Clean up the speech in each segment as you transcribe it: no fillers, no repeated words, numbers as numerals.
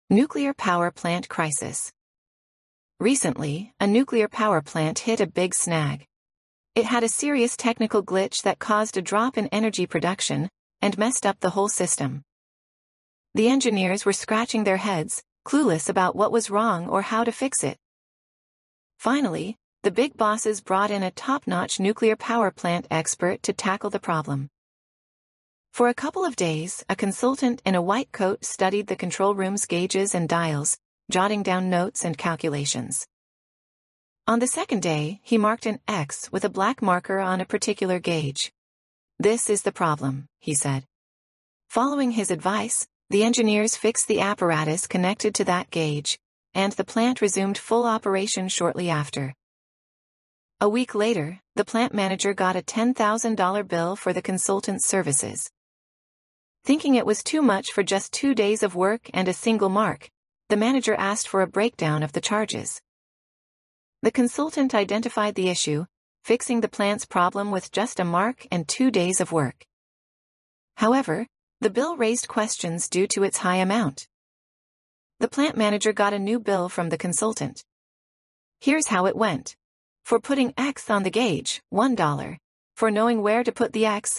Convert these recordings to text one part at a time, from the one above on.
Nuclear power plant crisis. Recently, a nuclear power plant hit a big snag. It had a serious technical glitch that caused a drop in energy production and messed up the whole system. The engineers were scratching their heads, clueless about what was wrong or how to fix it. Finally, the big bosses brought in a top-notch nuclear power plant expert to tackle the problem. For a couple of days, a consultant in a white coat studied the control room's gauges and dials, jotting down notes and calculations. On the second day, he marked an X with a black marker on a particular gauge. "This is the problem," he said. Following his advice, the engineers fixed the apparatus connected to that gauge, and the plant resumed full operation shortly after. A week later, the plant manager got a $10,000 bill for the consultant's services. Thinking it was too much for just 2 days of work and a single mark, the manager asked for a breakdown of the charges. The consultant identified the issue, fixing the plant's problem with just a mark and 2 days of work. However, the bill raised questions due to its high amount. The plant manager got a new bill from the consultant. Here's how it went. For putting X on the gauge, $1. For knowing where to put the X,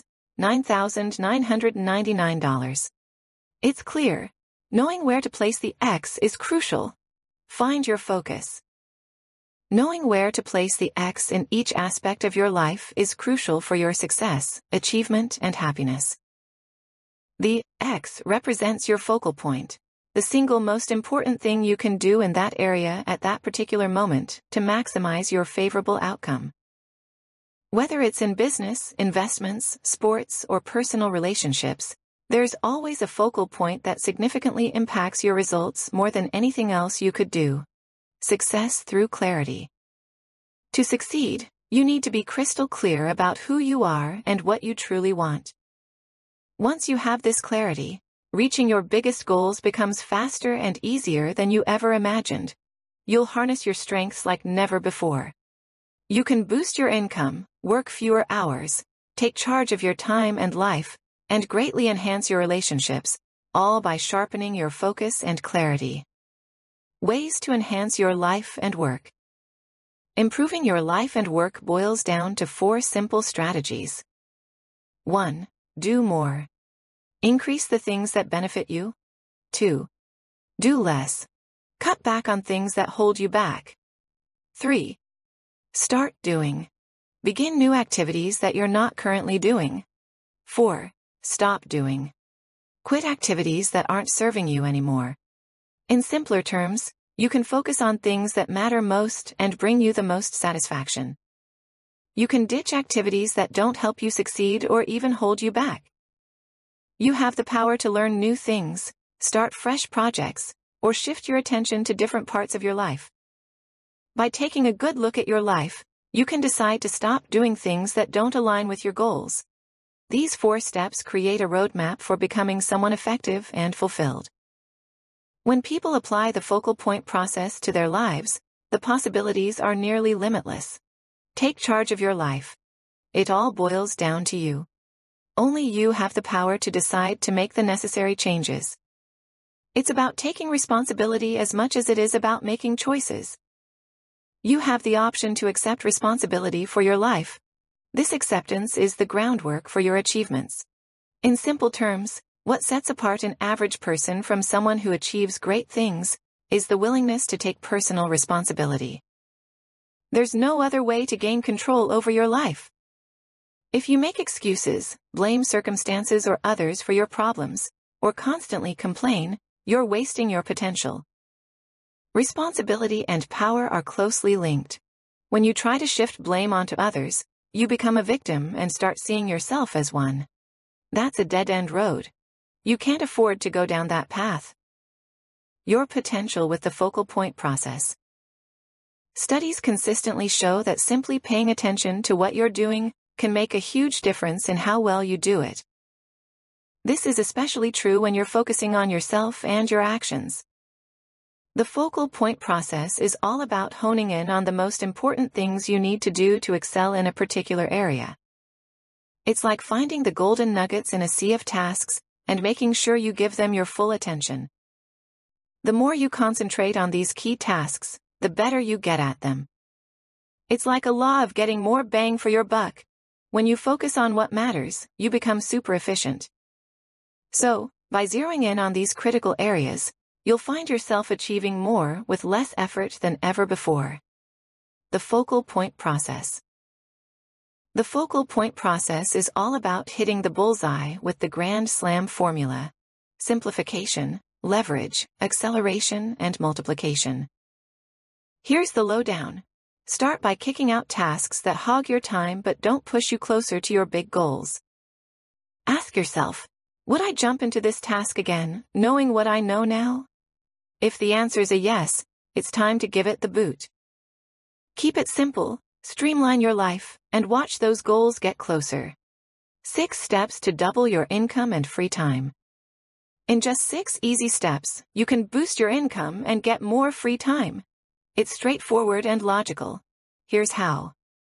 $9,999. It's clear. Knowing where to place the X is crucial. Find your focus. Knowing where to place the X in each aspect of your life is crucial for your success, achievement, and happiness. The X represents your focal point, the single most important thing you can do in that area at that particular moment to maximize your favorable outcome. Whether it's in business, investments, sports, or personal relationships, there's always a focal point that significantly impacts your results more than anything else you could do. Success through clarity. To succeed, you need to be crystal clear about who you are and what you truly want. Once you have this clarity, reaching your biggest goals becomes faster and easier than you ever imagined. You'll harness your strengths like never before. You can boost your income, work fewer hours, take charge of your time and life, and greatly enhance your relationships, all by sharpening your focus and clarity. Ways to enhance your life and work. Improving your life and work boils down to 4 simple strategies. 1. Do more. Increase the things that benefit you. 2. Do less. Cut back on things that hold you back. 3. Start doing. Begin new activities that you're not currently doing. 4. Stop doing. Quit activities that aren't serving you anymore. In simpler terms, you can focus on things that matter most and bring you the most satisfaction. You can ditch activities that don't help you succeed or even hold you back. You have the power to learn new things, start fresh projects, or shift your attention to different parts of your life. By taking a good look at your life, you can decide to stop doing things that don't align with your goals. These 4 steps create a roadmap for becoming someone effective and fulfilled. When people apply the focal point process to their lives, the possibilities are nearly limitless. Take charge of your life. It all boils down to you. Only you have the power to decide to make the necessary changes. It's about taking responsibility as much as it is about making choices. You have the option to accept responsibility for your life. This acceptance is the groundwork for your achievements. In simple terms, what sets apart an average person from someone who achieves great things is the willingness to take personal responsibility. There's no other way to gain control over your life. If you make excuses, blame circumstances or others for your problems, or constantly complain, you're wasting your potential. Responsibility and power are closely linked. When you try to shift blame onto others, you become a victim and start seeing yourself as one. That's a dead-end road. You can't afford to go down that path. Your potential with the focal point process. Studies consistently show that simply paying attention to what you're doing can make a huge difference in how well you do it. This is especially true when you're focusing on yourself and your actions. The focal point process is all about honing in on the most important things you need to do to excel in a particular area. It's like finding the golden nuggets in a sea of tasks and making sure you give them your full attention. The more you concentrate on these key tasks, the better you get at them. It's like a law of getting more bang for your buck. When you focus on what matters, you become super efficient. So, by zeroing in on these critical areas, you'll find yourself achieving more with less effort than ever before. The focal point process. The focal point process is all about hitting the bullseye with the Grand Slam formula: simplification, leverage, acceleration, and multiplication. Here's the lowdown. Start by kicking out tasks that hog your time but don't push you closer to your big goals. Ask yourself, would I jump into this task again, knowing what I know now? If the answer's a yes, it's time to give it the boot. Keep it simple, streamline your life, and watch those goals get closer. 6 steps to double your income and free time. In just 6 easy steps, you can boost your income and get more free time. It's straightforward and logical. Here's how.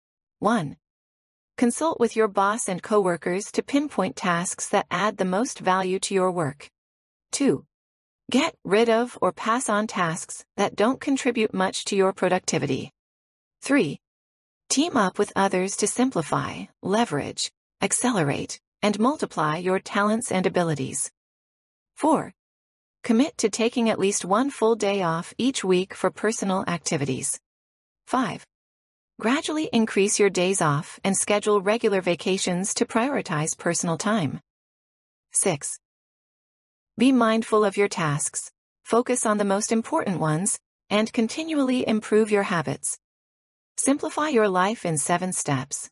1. Consult with your boss and coworkers to pinpoint tasks that add the most value to your work. 2. Get rid of or pass on tasks that don't contribute much to your productivity. 3. Team up with others to simplify, leverage, accelerate, and multiply your talents and abilities. 4. Commit to taking at least 1 full day off each week for personal activities. 5. Gradually increase your days off and schedule regular vacations to prioritize personal time. 6. Be mindful of your tasks, focus on the most important ones, and continually improve your habits. Simplify your life in 7 steps.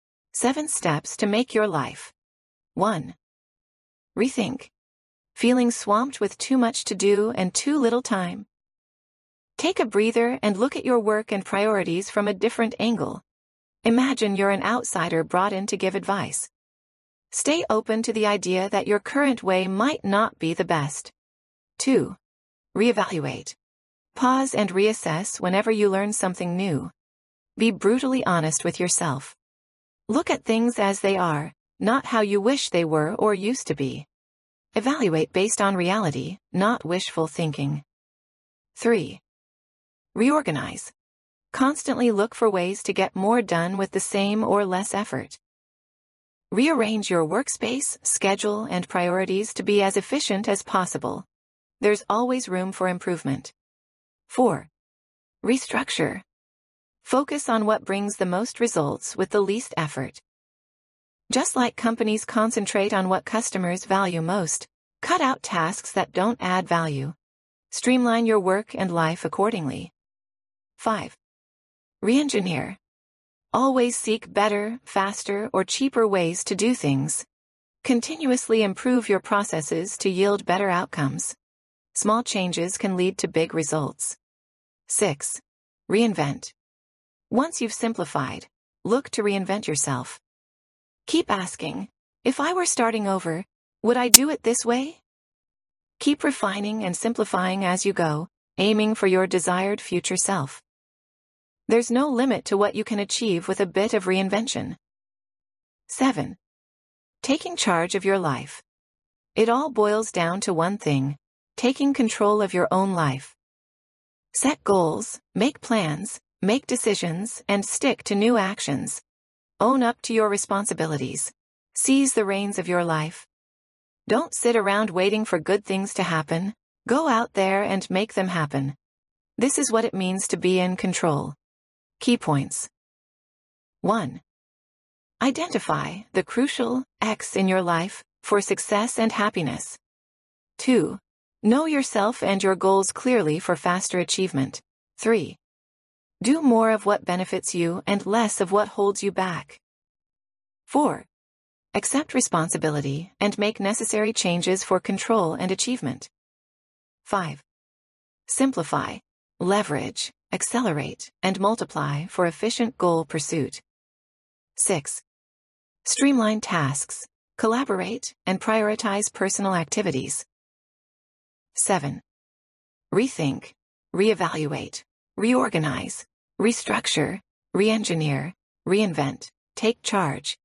7 steps to make your life. 1. Rethink. Feeling swamped with too much to do and too little time? Take a breather and look at your work and priorities from a different angle. Imagine you're an outsider brought in to give advice. Stay open to the idea that your current way might not be the best. 2. Reevaluate. Pause and reassess whenever you learn something new. Be brutally honest with yourself. Look at things as they are, not how you wish they were or used to be. Evaluate based on reality, not wishful thinking. 3. Reorganize. Constantly look for ways to get more done with the same or less effort. Rearrange your workspace, schedule, and priorities to be as efficient as possible. There's always room for improvement. 4. Restructure. Focus on what brings the most results with the least effort. Just like companies concentrate on what customers value most, cut out tasks that don't add value. Streamline your work and life accordingly. 5. Re-engineer. Always seek better, faster, or cheaper ways to do things. Continuously improve your processes to yield better outcomes. Small changes can lead to big results. 6. Reinvent. Once you've simplified, look to reinvent yourself. Keep asking, if I were starting over, would I do it this way? Keep refining and simplifying as you go, aiming for your desired future self. There's no limit to what you can achieve with a bit of reinvention. 7. Taking charge of your life. It all boils down to one thing: taking control of your own life. Set goals, make plans, make decisions, and stick to new actions. Own up to your responsibilities. Seize the reins of your life. Don't sit around waiting for good things to happen. Go out there and make them happen. This is what it means to be in control. Key points. 1. Identify the crucial X in your life for success and happiness. 2. Know yourself and your goals clearly for faster achievement. 3. Do more of what benefits you and less of what holds you back. 4. Accept responsibility and make necessary changes for control and achievement. 5. Simplify, leverage, accelerate, and multiply for efficient goal pursuit. 6. Streamline tasks, collaborate, and prioritize personal activities. 7. Rethink, reevaluate, reorganize, restructure, re-engineer, reinvent, take charge,